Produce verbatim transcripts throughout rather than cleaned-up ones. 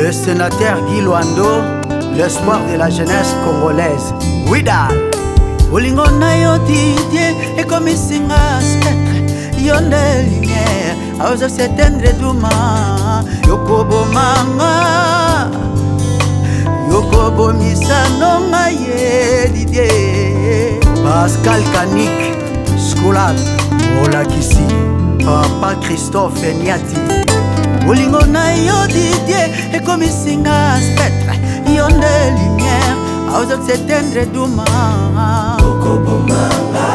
Le sénateur Guy Luando, l'espoir de la jeunesse congolaise. Widal Olingo na yo Didier et comme singa spectre yonde lumière aoza s'éteindre doucement yokobo manga yokobo misano ngaye Didier Pascal Kanik Scoulade Olakisi Papa Christophe Niati Olingo na yo Didier et comme singa spectre yonde lumière aoza s'éteindre doucement yokobo manga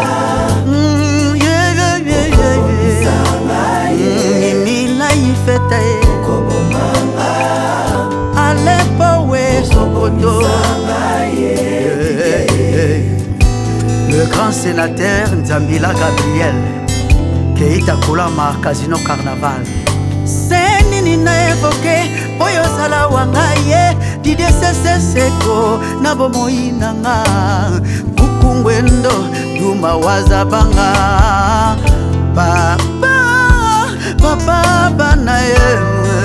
le grand sénateur Nzambila Gabriel Keita Koulama Casino Carnaval Senini na évoqué Poyo Sala Wangaye Dide Sese Seko Nabo Moinanga Bukungwendo Duma Wazabanga Papa Papa Banaye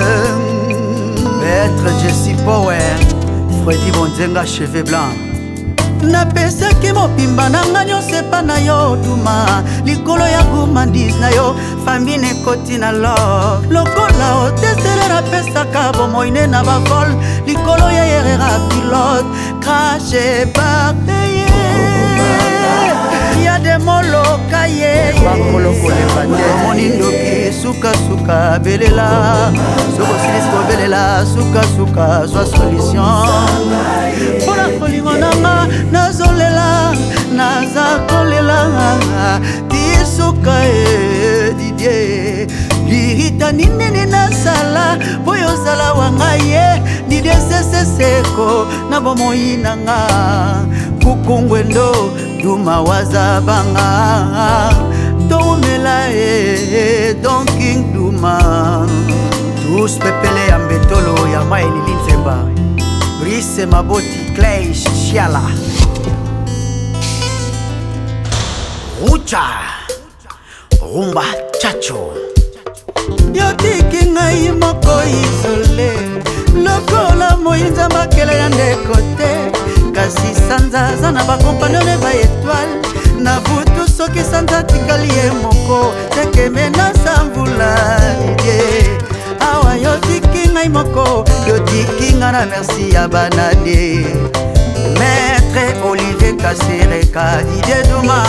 Maître Jesse Power Freddy Bonzenga cheveux blancs napesaki mopimba nanga nyonso epa na yo duma likolo ya gourmandise na yo famille nekoti na love lokola otesele napesaka bomoine na bavol likolo ya yerera pilote crache bakeye ya demoloka ye monindoki sukasuka belela sokosilisi kobelela sukasuka zwa solution mpona kolingo nanga nazolela naza kolela tisuka e Didier lirita ninini nasala po yozala wanga ye Didier sese seko na bomoi nanga kukungwendo duma wazabanga tomela e Don King Duma tous pepele ya mbetolo ya maelili nzemba Brice Maboti Clay Chiala Rucha Rumba Chacho Yotiki ngai moko isole lokola moinza makele ya ndekote kasi sanza zana bakompagnone ba étoile na butu soki sanza tikali ye moko tekeme na samvula Didier awa yotiki ngai moko yotiki nga na merci ya banane Maître Olivier Kasereka Didier Duma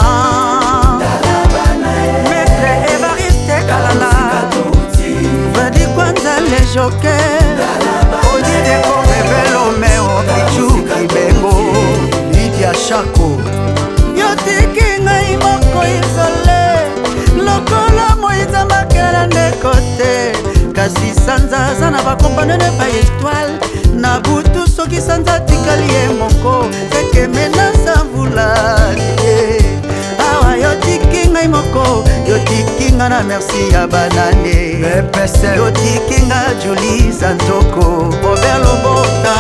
Maître Evariste Kalala Vadi Kwanza le joker Odide Komebelo Meo Pichu Kibengo Lydia Shako yotiki ngai moko isole lokola moiza makela ndekote kasi sanza zana bakompagnone ba étoile na butu soki sanza tikali ye moko tekeme na samvula awa yotiki ngai moko yotiki nga na merci ya banane yotiki nga Julie Zantoko Robert Lobota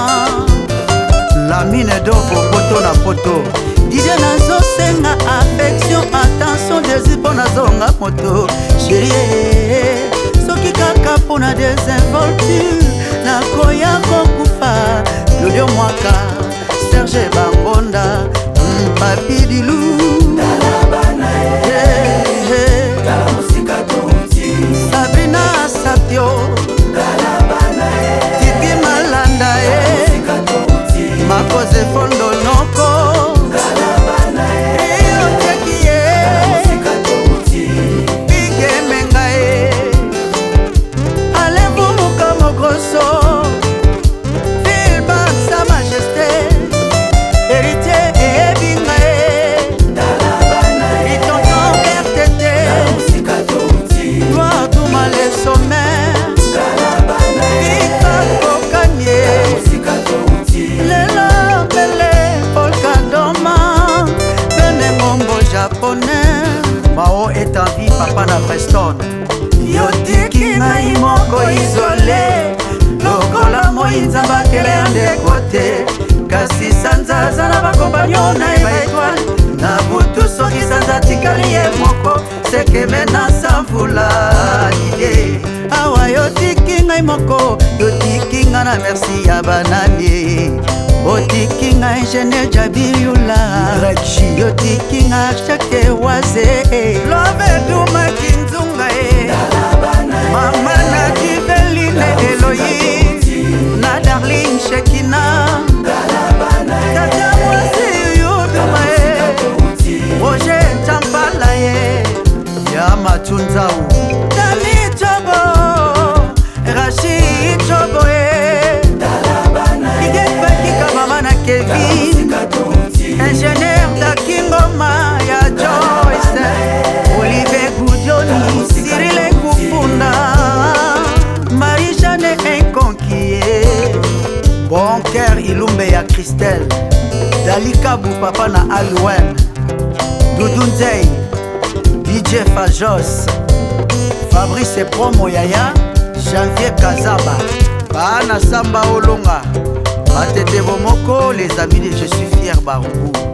la mine d'offre poto na poto Didier nazosenga affection attention désir mpo nazonga moto chérie soki kaka mpona désinvolture nakoya kokufa Claudio Mwaka Serge Bangonda Papi Dilou Sabrina Sapio Titi Malanda Makoze Fondo Noko Mao est en vie papa na Preston yotiki ngai moko isole lokola moinza bakele ya ndekote kasi sanza zana bakompagnone na ba étoile na butu soki sanza tikali ye moko sekeme na samvula Didier awa yotiki ngai moko yotiki botinga na merci ya banani, botikinga ingénieur Jabiyula, yotikinga Chake Waze, Love Duma Kinzunga, Mama na Kiveline Eloyi, na Darling Shekina, Tata Mwasi Yuduma, Roger Tampala ya Matunzau, Dami Chobo, Rashid Chobo, Igepaki Mama na Kevin, ingénieur Dakingoma ya Joyce, Olivier Goudioni, Cyril Koufunda, Marie-Jeanne Inconquier, Bonker Ilumbe ya Christelle, Dalika Boupapa na Alouem, Doudou Nzei, D J Fajos, Fabrice Promo Yaya, Janvier Kazaba, Bana Samba Olonga, Batete Bomoko, les amis de Je suis fier Barumbu.